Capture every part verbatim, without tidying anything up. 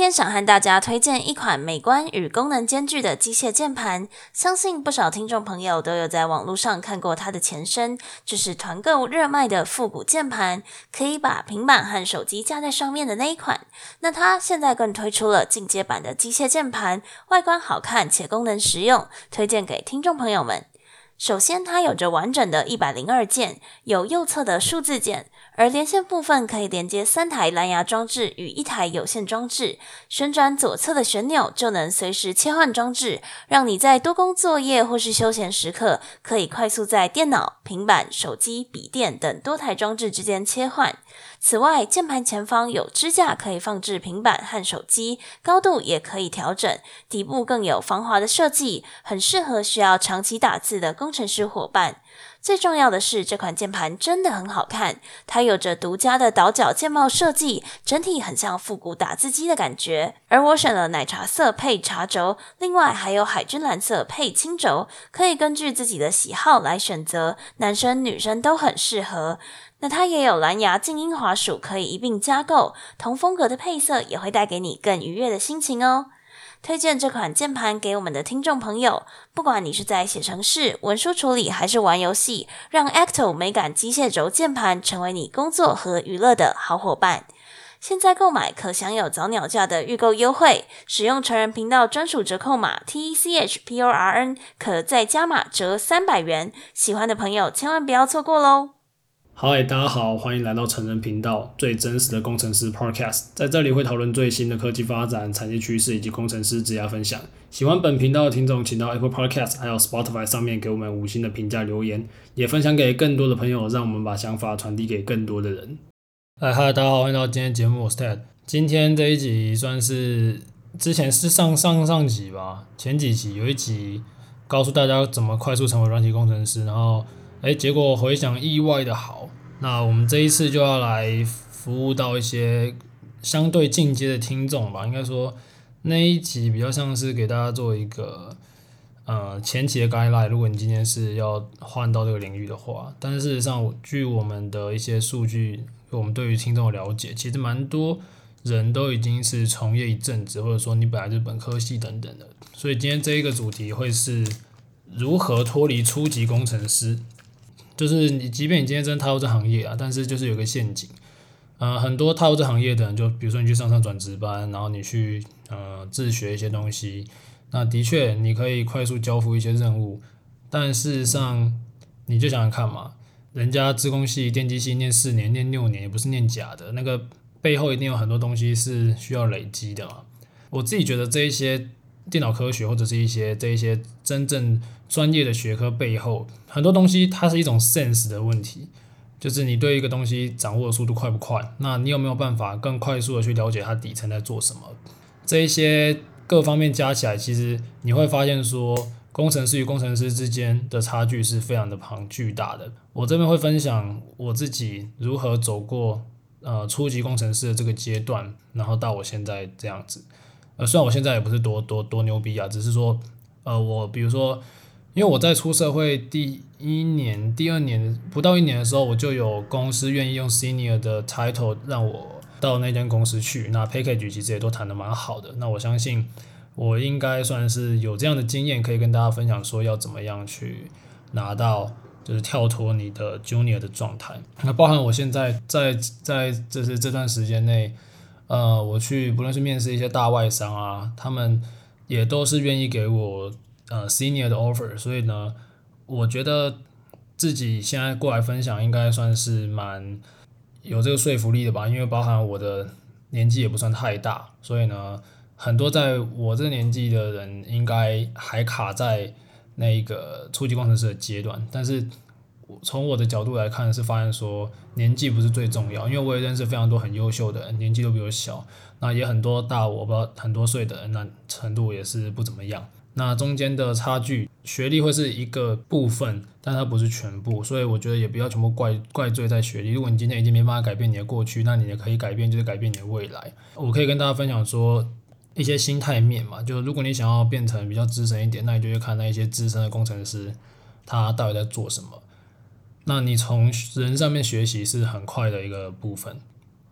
天想和大家推荐一款美观与功能兼具的机械键盘，相信不少听众朋友都有在网络上看过它的前身，就是团购热卖的复古键盘，可以把平板和手机架在上面的那一款。那它现在更推出了进阶版的机械键盘，外观好看且功能实用，推荐给听众朋友们。首先，它有着完整的一百零二键，有右侧的数字键，而连线部分可以连接三台蓝牙装置与一台有线装置，旋转左侧的旋钮就能随时切换装置，让你在多工作业或是休闲时刻，可以快速在电脑、平板、手机、笔电等多台装置之间切换。此外，键盘前方有支架可以放置平板和手机，高度也可以调整，底部更有防滑的设计，很适合需要长期打字的工程师伙伴。最重要的是，这款键盘真的很好看，它有着独家的倒角键帽设计，整体很像复古打字机的感觉。而我选了奶茶色配茶轴，另外还有海军蓝色配青轴，可以根据自己的喜好来选择，男生女生都很适合。那它也有蓝牙静音滑鼠可以一并加购，同风格的配色也会带给你更愉悦的心情哦。推荐这款键盘给我们的听众朋友，不管你是在写程式、文书处理还是玩游戏，让 Acto 美感机械轴键盘成为你工作和娱乐的好伙伴。现在购买可享有早鸟价的预购优惠，使用成人频道专属折扣码 T E C H P O R N 可再加码折三百元，喜欢的朋友千万不要错过咯。 嗨，大家好，欢迎来到成人频道最真实的工程师 Podcast， 在这里会讨论最新的科技发展、产业趋势以及工程师职涯分享。喜欢本频道的听众，请到 Apple Podcast 还有 Spotify 上面给我们五星的评价留言，也分享给更多的朋友，让我们把想法传递给更多的人。嗨嗨，大家好，欢迎到今天的节目，我是 Ted。今天这一集算是之前是上上上集吧，前几集有一集告诉大家怎么快速成为软体工程师，然后哎，结果回响意外的好。那我们这一次就要来服务到一些相对进阶的听众吧，应该说那一集比较像是给大家做一个呃前期的 guideline， 如果你今天是要换到这个领域的话，但是事实上据我们的一些数据，我们对于听众的了解，其实蛮多人都已经是从业一阵子，或者说你本来就是本科系等等的，所以今天这一个主题会是如何脱离初级工程师。就是你，即便你今天真的踏入这行业啊，但是就是有个陷阱，呃，很多踏入这行业的人，就比如说你去上上转职班，然后你去呃自学一些东西，那的确你可以快速交付一些任务，但事实上你就想想看嘛，人家资工系、电机系念四年、念六年，也不是念假的，那个背后一定有很多东西是需要累积的嘛。我自己觉得这一些电脑科学或者是一些这一些真正专业的学科背后，很多东西它是一种 sense 的问题，就是你对一个东西掌握的速度快不快，那你有没有办法更快速的去了解它底层在做什么，这一些各方面加起来，其实你会发现说工程师与工程师之间的差距是非常的庞巨大的。我这边会分享我自己如何走过呃初级工程师的这个阶段，然后到我现在这样子。呃，虽然我现在也不是多多多牛逼啊，只是说，呃，我比如说，因为我在出社会第一年、第二年不到一年的时候，我就有公司愿意用 senior 的 title 让我到那间公司去，那 package 其实也都谈得蛮好的。那我相信我应该算是有这样的经验，可以跟大家分享说要怎么样去拿到，就是跳脱你的 junior 的状态。那包含我现在在在就是这段时间内。呃，我去不论是面试一些大外商啊，他们也都是愿意给我呃 senior 的 offer， 所以呢，我觉得自己现在过来分享应该算是蛮有这个说服力的吧，因为包含我的年纪也不算太大，所以呢，很多在我这个年纪的人应该还卡在那个初级工程师的阶段，但是从我的角度来看，是发现说年纪不是最重要，因为我也认识非常多很优秀的人，年纪都比我小，那也很多大我不知道很多岁的人，那程度也是不怎么样。那中间的差距，学历会是一个部分，但它不是全部，所以我觉得也不要全部怪怪罪在学历。如果你今天已经没办法改变你的过去，那你也可以改变，就是改变你的未来。我可以跟大家分享说一些心态面嘛，就如果你想要变成比较资深一点，那你就去看那一些资深的工程师，他到底在做什么。那你从人上面学习是很快的一个部分，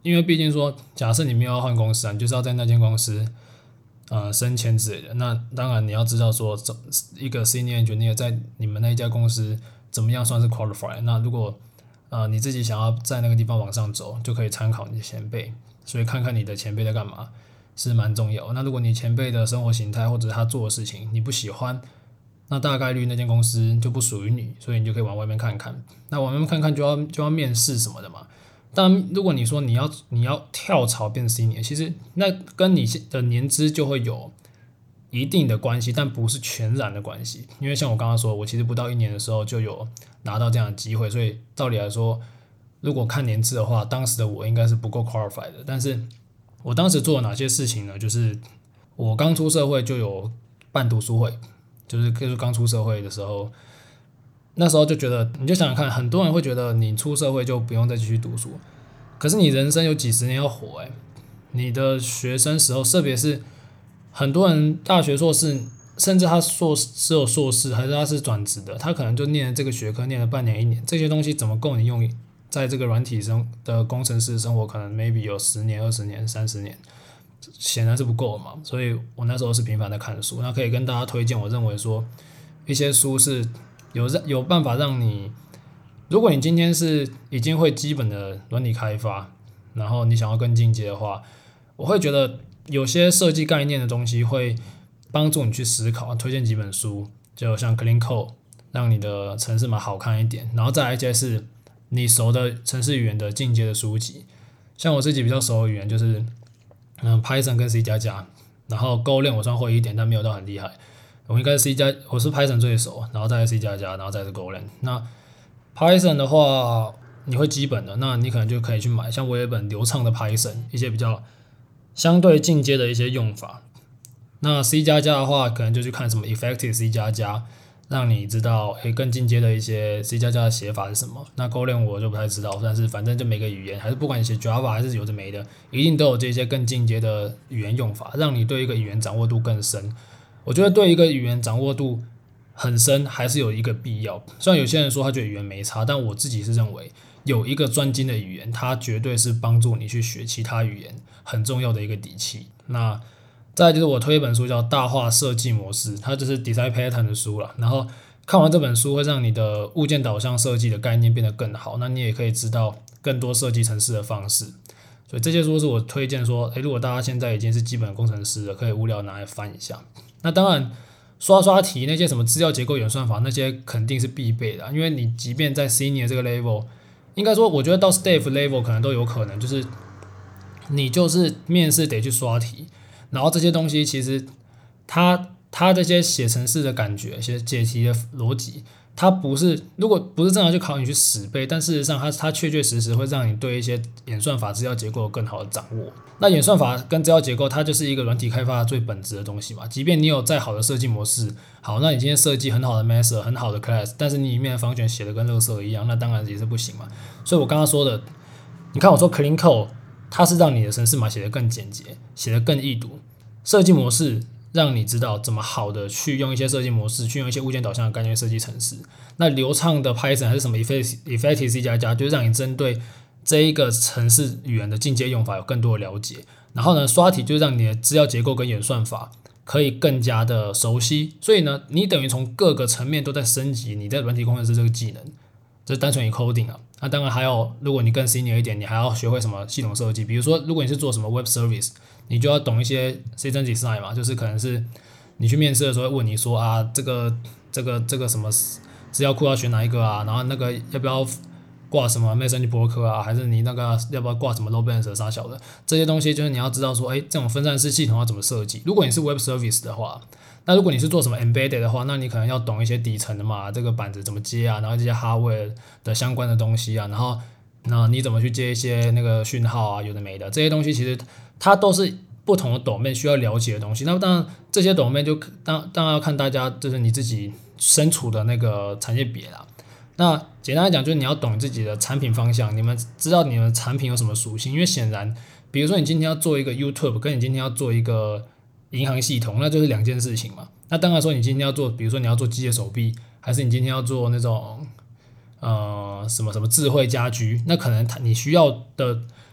因为毕竟说，假设你没有要换公司啊，你就是要在那间公司呃升迁之类的。那当然你要知道说，一个 senior engineer 在你们那一家公司怎么样算是 qualified。那如果呃你自己想要在那个地方往上走，就可以参考你的前辈，所以看看你的前辈在干嘛是蛮重要的。那如果你前辈的生活形态或者是他做的事情你不喜欢，那大概率那间公司就不属于你，所以你就可以往外面看看。那往外面看看就要就要面试什么的嘛。当然，如果你说你要你要跳槽变 senior， 其实那跟你的年资就会有一定的关系，但不是全然的关系。因为像我刚刚说，我其实不到一年的时候就有拿到这样的机会，所以照理来说，如果看年资的话，当时的我应该是不够 qualified 的。但是我当时做了哪些事情呢？就是我刚出社会就有办读书会。就是就是刚出社会的时候，那时候就觉得，你就想想看，很多人会觉得你出社会就不用再继续读书，可是你人生有几十年要活哎、欸，你的学生时候，特别是很多人大学硕士，甚至他硕只有硕士，还是他是转职的，他可能就念了这个学科，念了半年一年，这些东西怎么够你用在这个软体生的工程师生活？可能 maybe 有十年、二十年、三十年。显然是不够嘛，所以我那时候是频繁的看书，那可以跟大家推荐，我认为说一些书是有有办法让你，如果你今天是已经会基本的软体开发，然后你想要更进阶的话，我会觉得有些设计概念的东西会帮助你去思考，推荐几本书，就像 Clean Code， 让你的程式码好看一点，然后再来一些是你熟的程式语言的进阶的书籍，像我自己比较熟的语言就是嗯 Python 跟 C 加加，然后 Golang 我算会一点，但没有到很厉害。我应该是 C 加，我是 Python 最熟，然后再来 C 加加，然后再是 Golang。那 Python 的话，你会基本的，那你可能就可以去买，像我有一本流畅的 Python， 一些比较相对进阶的一些用法。那 C 加加的话，可能就去看什么 Effective C 加加，让你知道诶更进阶的一些 C 加加的写法是什么。那 Golang 我就不太知道，但是反正就每个语言，还是不管你写 Java 还是有的没的，一定都有这些更进阶的语言用法，让你对一个语言掌握度更深。我觉得对一个语言掌握度很深，还是有一个必要。虽然有些人说他觉得语言没差，但我自己是认为有一个专精的语言，它绝对是帮助你去学其他语言很重要的一个底气。那再来就是我推一本书叫《大话设计模式》，它就是 Design Pattern 的书啦。然后看完这本书会让你的物件导向设计的概念变得更好，那你也可以知道更多设计程式的方式。所以这些书是我推荐说，诶，如果大家现在已经是基本工程师了，可以无聊拿来翻一下。那当然刷刷题那些什么资料结构演算法那些肯定是必备的，因为你即便在 Senior 这个 level， 应该说我觉得到 Staff level 可能都有可能，就是你就是面试得去刷题，然后这些东西其实它它这些写程式的感觉，写解题的逻辑，它不是如果不是正常去考你去死背，但事实上它它确确实实会让你对一些演算法资料结构有更好的掌握。那演算法跟资料结构，它就是一个软体开发最本质的东西嘛。即便你有再好的设计模式，好，那你今天设计很好的 method， 很好的 class， 但是你里面的方选写的跟垃圾一样，那当然也是不行嘛。所以我刚刚说的，你看我说 clean code， 它是让你的程式码写得更简洁，写得更易读。设计模式让你知道怎么好的去用一些设计模式，去用一些物件导向的概念设计程式。那流畅的 Python 还是什么 Effective C 加加，就是让你针对这一个程式语言的进阶用法有更多的了解。然后呢，刷题就是让你的资料结构跟演算法可以更加的熟悉。所以呢，你等于从各个层面都在升级你在软体工程师这个技能。这是单纯以 coding 啊。那当然还有，如果你更 senior 一点，你还要学会什么系统设计。比如说，如果你是做什么 web service， 你就要懂一些 system design 嘛，就是可能是你去面试的时候会问你说啊，这个这个这个什么资料库要选哪一个啊？然后那个要不要挂什么 message broker 啊？还是你那个要不要挂什么 load balancer 啥小的？这些东西就是你要知道说，哎，这种分散式系统要怎么设计。如果你是 web service 的话，那如果你是做什么 embedded 的话，那你可能要懂一些底层的嘛，这个板子怎么接啊，然后这些 hardware 的相关的东西啊，然后那你怎么去接一些那个讯号啊，有的没的，这些东西其实它都是不同的 domain 需要了解的东西。那当然这些 domain 就当当然要看大家就是你自己身处的那个产业别啦。那简单来讲，就是你要懂自己的产品方向，你们知道你们产品有什么属性，因为显然，比如说你今天要做一个 YouTube， 跟你今天要做一个银行系统，那就是两件事情嘛。那当然说你今天要做，比如说你要做机械手臂，还是你今天要做那种呃什么什么智慧家居，那可能你需要的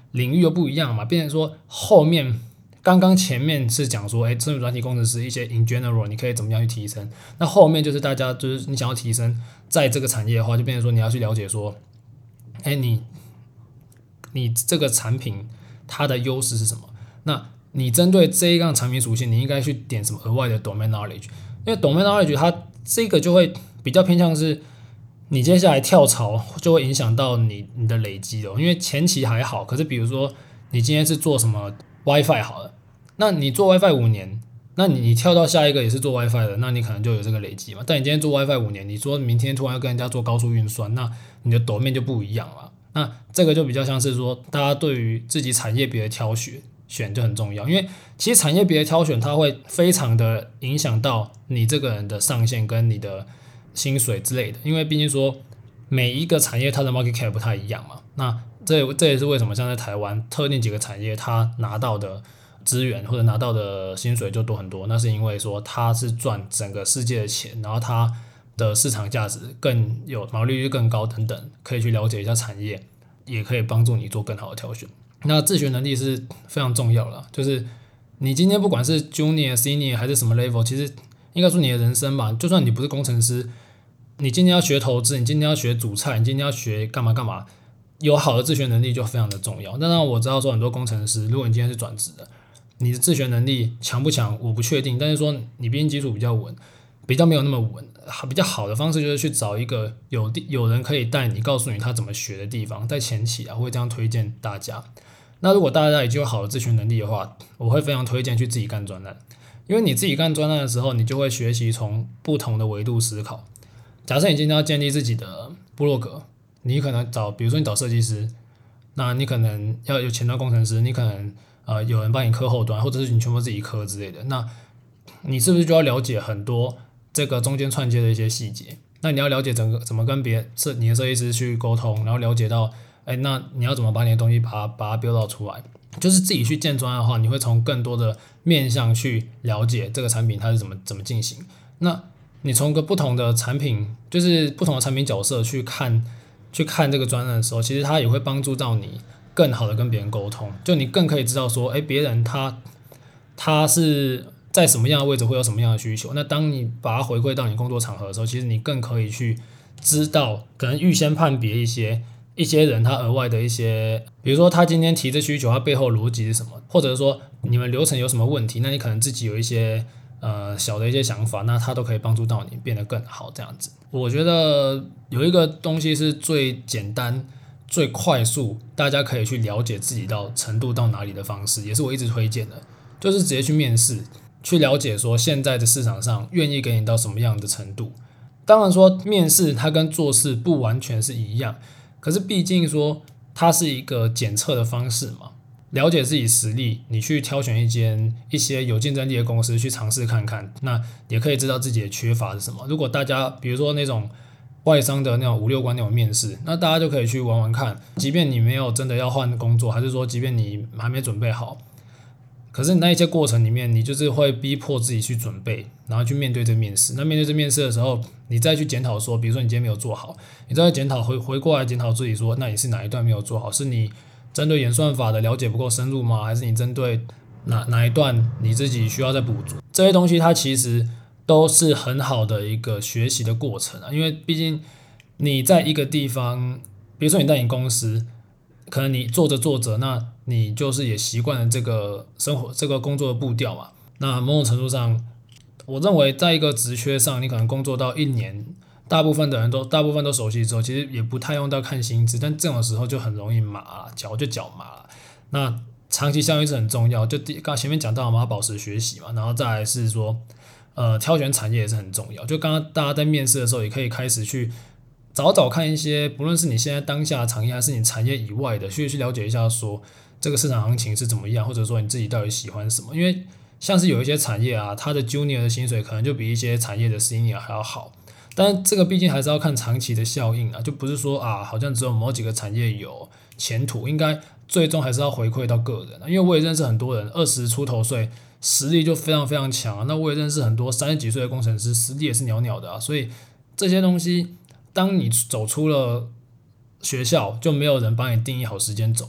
领域又不一样嘛，变成说后面刚刚前面是讲说，哎，生物软体工程师一些 in general 你可以怎么样去提升，那后面就是大家就是你想要提升在这个产业的话，就变成说你要去了解说，哎，你你这个产品它的优势是什么？那你针对这一样产品属性，你应该去点什么额外的 domain knowledge？ 因为 domain knowledge 它这个就会比较偏向是你接下来跳槽就会影响到你你的累积哦。因为前期还好，可是比如说你今天是做什么 WiFi 好了，那你做 WiFi 五年，那你你跳到下一个也是做 WiFi 的，那你可能就有这个累积嘛。但你今天做 WiFi 五年，你说明天突然要跟人家做高速运算，那你的 domain 就不一样了。那这个就比较像是说，大家对于自己产业别的挑选选就很重要，因为其实产业别的挑选，它会非常的影响到你这个人的上限跟你的薪水之类的。因为毕竟说每一个产业它的 market cap 不太一样嘛，那这这也是为什么像在台湾特定几个产业，它拿到的资源或者拿到的薪水就多很多。那是因为说它是赚整个世界的钱，然后它的市场价值更有毛利率更高等等，可以去了解一下产业，也可以帮助你做更好的挑选。那自学能力是非常重要的，就是你今天不管是 Junior、Senior 还是什么 level， 其实应该说你的人生吧，就算你不是工程师，你今天要学投资，你今天要学煮菜，你今天要学干嘛干嘛，有好的自学能力就非常的重要。当然我知道说很多工程师，如果你今天是转职的，你的自学能力强不强我不确定，但是说你毕竟基础比较稳，比较没有那么稳，比较好的方式就是去找一个有有人可以带你，告诉你他怎么学的地方，在前期啊，我会这样推荐大家。那如果大家已经有好的自学能力的话，我会非常推荐去自己干专案，因为你自己干专案的时候，你就会学习从不同的维度思考。假设你今天要建立自己的部落格，你可能找，比如说你找设计师，那你可能要有前端工程师，你可能呃有人帮你刻后端，或者是你全部自己刻之类的，那你是不是就要了解很多这个中间串接的一些细节？那你要了解整个怎么跟别设你的设计师去沟通，然后了解到，哎，那你要怎么把你的东西把它把它 build 到出来？就是自己去建专的话，你会从更多的面向去了解这个产品它是怎么怎么进行。那你从个不同的产品，就是不同的产品角色去看去看这个专案的时候，其实它也会帮助到你更好的跟别人沟通，就你更可以知道说，哎，别人他他是在什么样的位置会有什么样的需求。那当你把它回馈到你工作场合的时候，其实你更可以去知道，可能预先判别一些一些人他额外的一些，比如说他今天提这需求，他背后逻辑是什么，或者说你们流程有什么问题，那你可能自己有一些呃小的一些想法，那他都可以帮助到你变得更好这样子。我觉得有一个东西是最简单最快速大家可以去了解自己到程度到哪里的方式，也是我一直推荐的，就是直接去面试，去了解说现在的市场上愿意给你到什么样的程度。当然说面试它跟做事不完全是一样，可是毕竟说它是一个检测的方式嘛，了解自己实力，你去挑选一间一些有竞争力的公司去尝试看看，那也可以知道自己的缺乏是什么。如果大家比如说那种外商的那种五六关那种面试，那大家就可以去玩玩看，即便你没有真的要换工作，还是说即便你还没准备好，可是你那一些过程里面，你就是会逼迫自己去准备，然后去面对这面试。那面对这面试的时候，你再去检讨说，比如说你今天没有做好，你再检讨回回过来检讨自己说，那你是哪一段没有做好？是你针对演算法的了解不够深入吗？还是你针对哪哪一段你自己需要再补足？这些东西它其实都是很好的一个学习的过程啊，因为毕竟你在一个地方，比如说你在你公司，可能你做着做着，那你就是也习惯了这个生活、这个工作的步调嘛。那某种程度上，我认为在一个职缺上，你可能工作到一年，大部分的人都大部分都熟悉之后，其实也不太用到看薪资，但这种时候就很容易麻了，脚就脚麻了。那长期效应是很重要，就刚前面讲到我们要保持学习嘛，然后再来是说，呃，挑选产业也是很重要。就刚刚大家在面试的时候，也可以开始去找找看一些，不论是你现在当下的产业，还是你产业以外的，去去了解一下说这个市场行情是怎么样，或者说你自己到底喜欢什么。因为像是有一些产业啊，它的 Junior 的薪水可能就比一些产业的 Senior 还要好，但是这个毕竟还是要看长期的效应啊，就不是说啊，好像只有某几个产业有前途，应该最终还是要回馈到个人啊。因为我也认识很多人，二十出头岁，实力就非常非常强啊。那我也认识很多三十几岁的工程师，实力也是袅袅的啊。所以这些东西，当你走出了学校，就没有人帮你定义好时间走。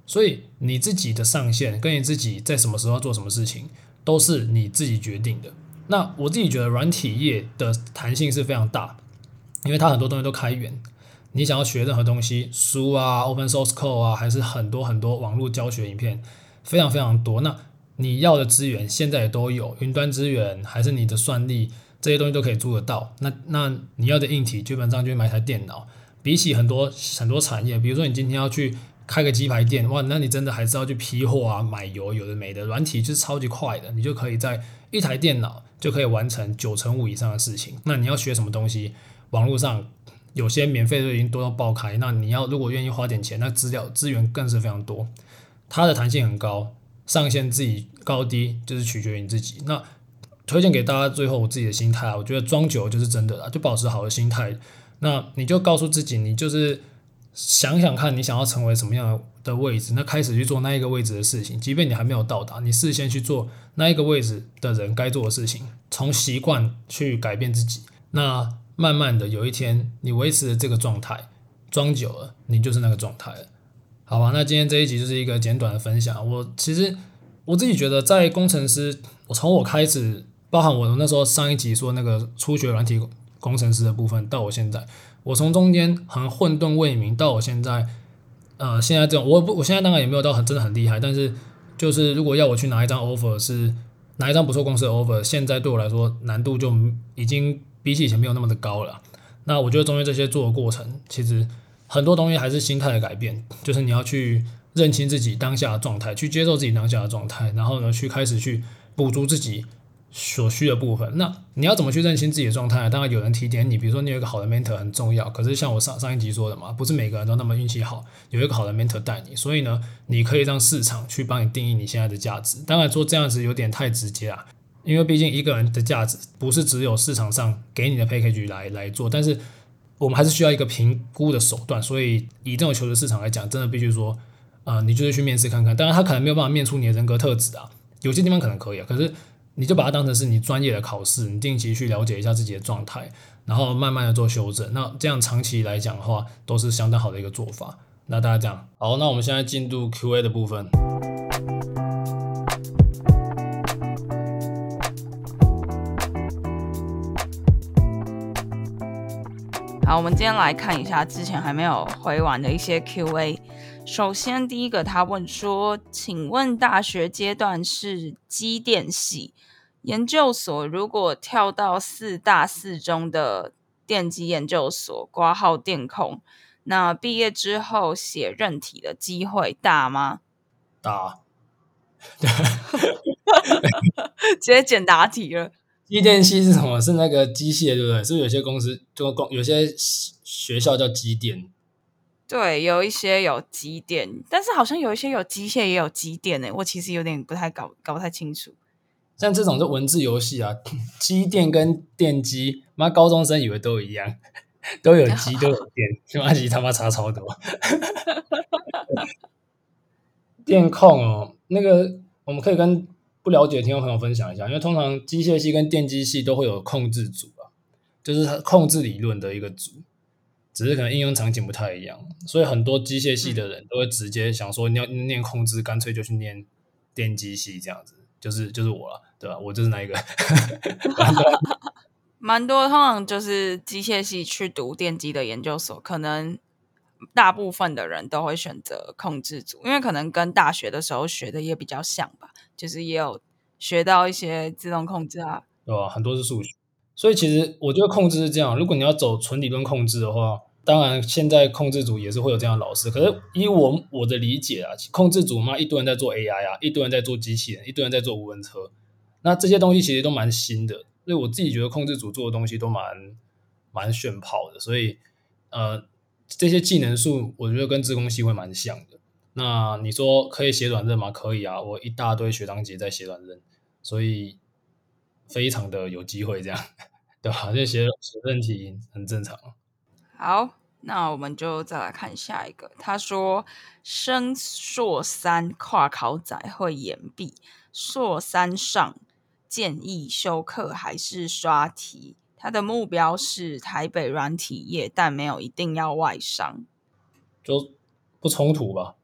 所以你自己的上限跟你自己在什么时候要做什么事情，都是你自己决定的。那我自己觉得软体业的弹性是非常大，因为它很多东西都开源。你想要学任何东西，书啊、open source code 啊，还是很多很多网络教学影片，非常非常多。那你要的资源现在也都有，云端资源还是你的算力，这些东西都可以租得到。那那你要的硬体，基本上就买台电脑。比起很多很多产业，比如说你今天要去开个鸡排店，哇，那你真的还是要去批货啊、买油，有的没的。软体就是超级快的，你就可以在一台电脑就可以完成九成五以上的事情。那你要学什么东西，网络上有些免费的已经多到爆开，那你要如果愿意花点钱，那资料资源更是非常多，它的弹性很高，上限自己高低就是取决于你自己。那推荐给大家最后我自己的心态啊，我觉得装久就是真的啦，就保持好的心态。那你就告诉自己，你就是想想看你想要成为什么样的位置，那开始去做那一个位置的事情，即便你还没有到达，你事先去做那一个位置的人该做的事情，从习惯去改变自己。那慢慢的有一天你维持了这个状态，装久了你就是那个状态了。好吧，那今天这一集就是一个简短的分享。我其实我自己觉得在工程师，我从我开始，包含我那时候上一集说那个初学软体工程师的部分，到我现在，我从中间很混沌未明到我现在，呃，现在这种我我现在当然也没有到很真的很厉害，但是就是如果要我去拿一张 offer 是拿一张不错公司的 offer， 现在对我来说难度就已经比起以前没有那么的高了。那我觉得中间这些做的过程，其实很多东西还是心态的改变，就是你要去认清自己当下的状态，去接受自己当下的状态，然后呢，去开始去补足自己所需的部分。那你要怎么去认清自己的状态？当然有人提点你，比如说你有一个好的 mentor 很重要。可是像我上上一集说的嘛，不是每个人都那么运气好，有一个好的 mentor 带你。所以呢，你可以让市场去帮你定义你现在的价值。当然说这样子有点太直接啊，因为毕竟一个人的价值不是只有市场上给你的 package 来来做，但是我们还是需要一个评估的手段。所以以这种求职市场来讲，真的必须说，呃，你就是去面试看看。当然他可能没有办法面出你的人格特质啊，有些地方可能可以啊，可是你就把它当成是你专业的考试，你定期去了解一下自己的状态，然后慢慢的做修正。那这样长期来讲的话，都是相当好的一个做法。那大家这样，好，那我们现在进入 Q A 的部分。 好，我们今天来看一下之前还没有回完的一些 Q A。首先，第一个他问说：“请问大学阶段是机电系，研究所如果跳到四大四中的电机研究所，挂号电控，那毕业之后写韧体的机会大吗？” 大， 直接简答题了。 机电系是什么？是那个机械，对不对？是不是有些公司就公有些学校叫机电？ 对，有一些有机电，但是好像有一些有机械也有机电诶，我其实有点不太搞搞不太清楚。 像这种就文字游戏啊，机电跟电机，妈高中生以为都一样，都有机都有电，妈其实他妈差超多。电控哦，那个我们可以跟不了解的听众朋友分享一下，因为通常机械系跟电机系都会有控制组啊，就是控制理论的一个组，只是可能应用场景不太一样，所以很多机械系的人都会直接想说，你要念控制，干脆就去念电机系这样子，就是就是我了，对吧？我就是那一个。 蛮多通常就是机械系去读电机的研究所，可能大部分的人都会选择控制组，因为可能跟大学的时候学的也比较像吧，就是也有学到一些自动控制啊， 对吧？很多是数学，所以其实我觉得控制是这样，如果你要走纯理论控制的话，当然现在控制组也是会有这样的老师，可是以我我的理解啊，控制组嘛，一堆人在做 A I 啊，一堆人在做机器人，一堆人在做无人车，那这些东西其实都蛮新的，所以我自己觉得控制组做的东西都蛮蛮炫炮的，所以呃这些技能树我觉得跟资工系会蛮像的。那你说可以写软韧吗？可以啊，我一大堆学长姐在写软韧，所以非常的有机会这样，对吧？这写写韧题很正常。 好，那我们就再来看下一个。他说，升硕三跨考仔会延毕，硕三上建议修课还是刷题？他的目标是台北软体业，但没有一定要外商。 就不冲突吧。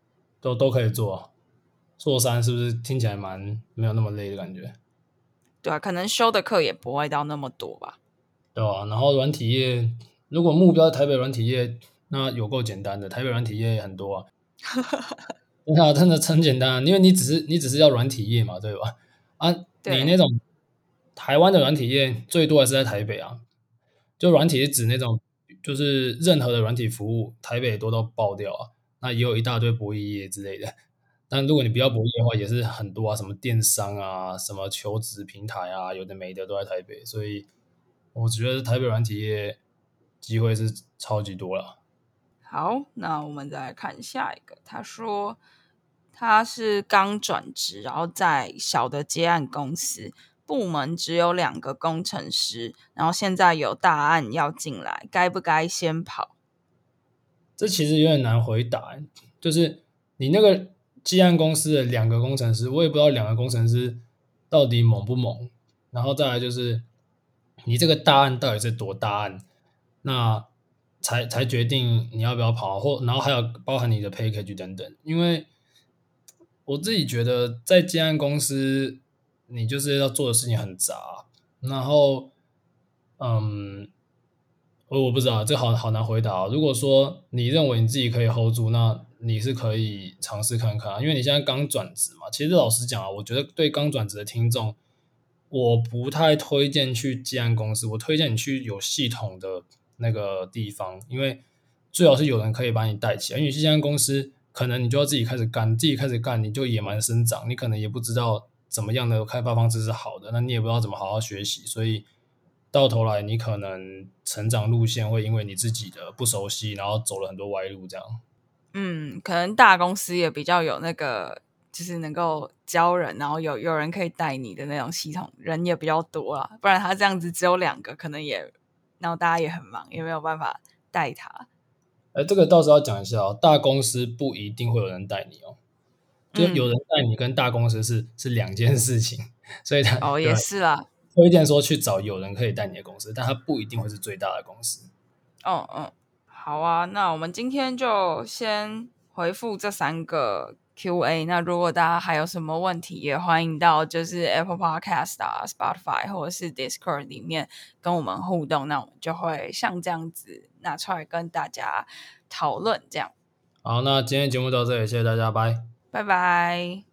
都都可以做啊。硕三是不是听起来蛮没有那么累的感觉？ 对啊，可能修的课也不会到那么多吧。 对啊，然后软体业，如果目标台北软体业，那有够简单的，台北软体业很多啊。真的真的很简单啊，因为你只是你只是要软体业嘛，对吧？啊，你那对， 种台湾的软体业最多还是在台北啊，就软体是指那种就是任何的软体服务，台北多到爆掉啊。那也有一大堆博弈业之类的，但如果你不要博弈的话，也是很多啊，什么电商啊，什么求职平台啊，有的没的都在台北，所以我觉得台北软体业机会是超级多了。 好，那我们再来看下一个。他说他是刚转职，然后在小的接案公司，部门只有两个工程师，然后现在有大案要进来，该不该先跑？ 这其实有点难回答，就是你那个接案公司的两个工程师，我也不知道两个工程师到底猛不猛，然后再来就是你这个大案到底是多大案，那才才决定你要不要跑，或然后还有包含你的 package 等等，因为我自己觉得在接案公司，你就是要做的事情很杂，然后嗯。我我不知道，这好好难回答哦。如果说你认为你自己可以 hold 住，那你是可以尝试看看啊。因为你现在刚转职嘛。其实老实讲啊，我觉得对刚转职的听众，我不太推荐去接案公司，我推荐你去有系统的那个地方，因为最好是有人可以把你带起来。因为去接案公司，可能你就要自己开始干，自己开始干，你就野蛮生长，你可能也不知道怎么样的开发方式是好的，那你也不知道怎么好好学习，所以到头来你可能成长路线会因为你自己的不熟悉，然后走了很多歪路这样。 嗯，可能大公司也比较有那个，就是能够教人，然后有有人可以带你的那种系统，人也比较多啦。不然他这样子只有两个，可能也，然后大家也很忙，也没有办法带他。 哎，这个倒是要讲一下哦，大公司不一定会有人带你哦，就有人嗯， 带你跟大公司是是两件事情，所以他哦， 对也是啦。 推荐说去找有人可以带你的公司，但它不一定会是最大的公司。 嗯嗯，好啊，那我们今天就先回复这三个 Q A。那如果大家还有什么问题，也欢迎到就是 Apple Podcast 啊、Spotify 或者是 Discord 里面跟我们互动，那我们就会像这样子拿出来跟大家讨论。这样， 好，那今天节目到这里，谢谢大家，拜。 拜拜。